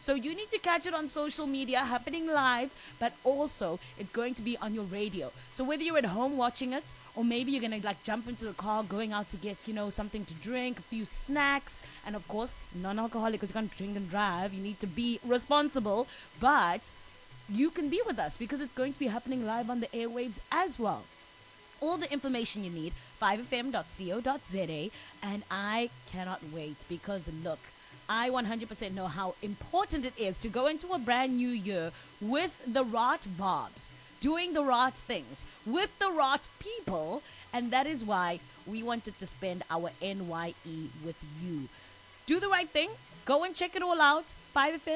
So you need to catch it on social media, happening live, but also it's going to be on your radio. So whether you're at home watching it, or maybe you're gonna like jump into the car, going out to get something to drink, a few snacks, and of course non-alcoholic because you can't drink and drive. You need to be responsible, but you can be with us because it's going to be happening live on the airwaves as well. All the information you need, 5fm.co.za, and I cannot wait because look, I 100% know how important it is to go into a brand new year with the right bobs, doing the right things, with the right people, and that is why we wanted to spend our NYE with you. Do the right thing. Go and check it all out. 5FM